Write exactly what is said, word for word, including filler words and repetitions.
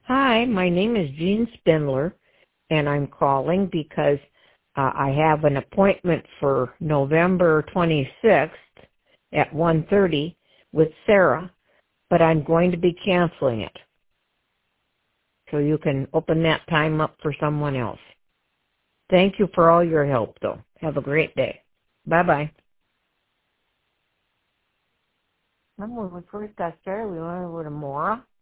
Hi, my name is Jean Spindler, and I'm calling because uh, I have an appointment for November twenty-sixth at one thirty with Sarah, but I'm going to be canceling it. So you can open that time up for someone else. Thank you for all your help, though. Have a great day. Bye-bye. Remember when we first got started, we went over to Mora?